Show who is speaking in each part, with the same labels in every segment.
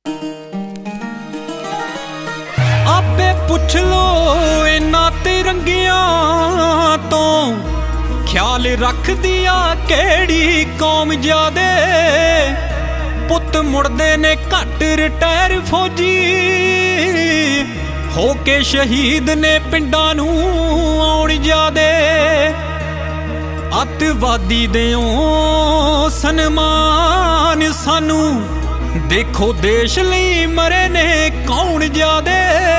Speaker 1: आपे पुछ लो इन्ना तिरंगियां तो ख्याल रख दिया केड़ी कौम ज्यादे पुत मुड़दे ने घट रिटायर फौजी होके शहीद ने पिंडां नूं आउण ज्यादे अतवादी देओ सन्मान सानू देखो देश लई मरे ने कौन ज्यादे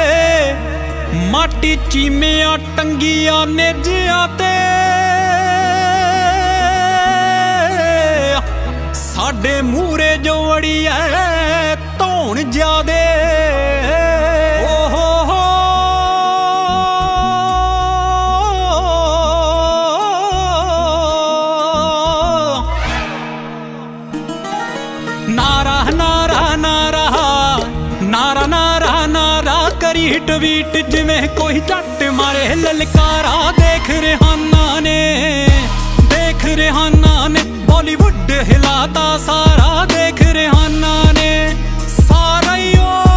Speaker 1: माटी चीमिया टंगिया नेजिया ते साडे मूरे जो अड़ी है धौन ज्यादे नारा नारा नारा नारा नारा नारा करी ट्वीट जिवें कोई जट मारे ललकारा देख रिहाना ने बॉलीवुड हिलाता सारा देख रिहाना ने सारा ही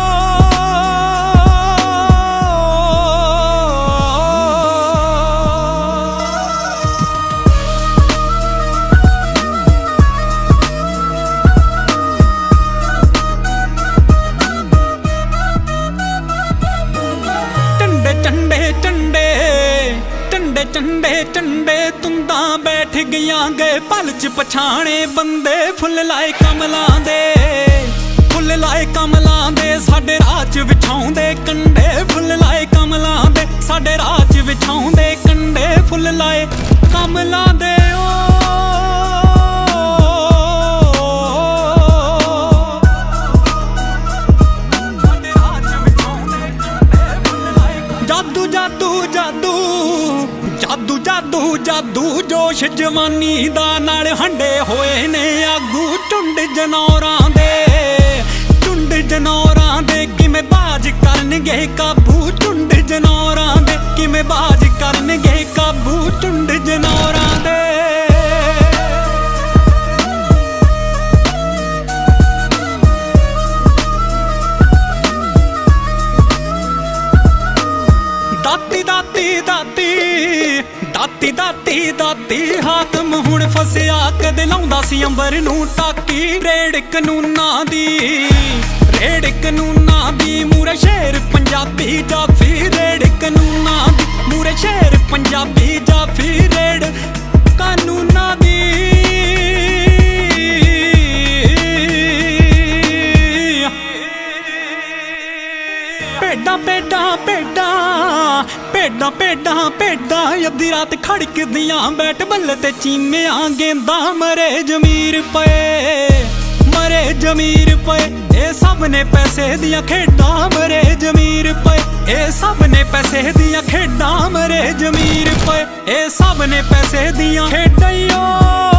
Speaker 1: चंडे चंडे तुंदा बैठ गया गए पल च पछाणे बंदे फुल लाए कमलां दे साडे राह च विछाउंदे कंडे फुल लाए कमलां दे साडे राह च विछाउंदे कंडे फुल लाए कमलां दे जादू जादू जादू जादू जादू जादू जोश जवानी दा नाल हंडे होए ने आगू झुंड जनौरां दे किवें बाज करनगे काबू झुंड जनौरां दे किवें बाज करनगे काबू झुंड जनौरां दे दाती दाती दाती दाती दाती दाती हाकम हुण फसिया कदे लाउंदा सी अंबर नूं टाकी रेड़ कानूनां दी मूरे शेर पंजाबी जाफी रेड़ कानूनां दी मूरे शेर पंजाबी जाफी रेड़ कानूनां दी भेडां भेडां भेडां भेडां भेडां भेडां अद्धी रात खड़कदियां बैट बल्ले ते चीमियां गेंदा मरे जमीर पे ए सब ने पैसे दियां खेडां मरे जमीर पे ए सब ने पैसे दियां खेडां मरे जमीर पे ए सब ने पैसे दियां खेडां